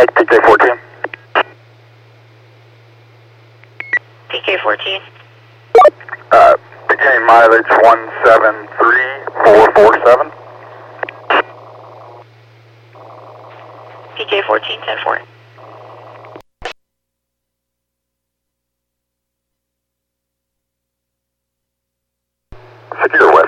PK14. PK14. Beginning mileage 173447. PK14, 10-4. Secure west.